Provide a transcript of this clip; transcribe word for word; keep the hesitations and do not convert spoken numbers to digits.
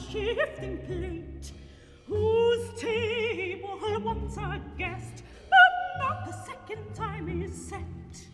shifting plate, whose table once a guest, but not the second time is set.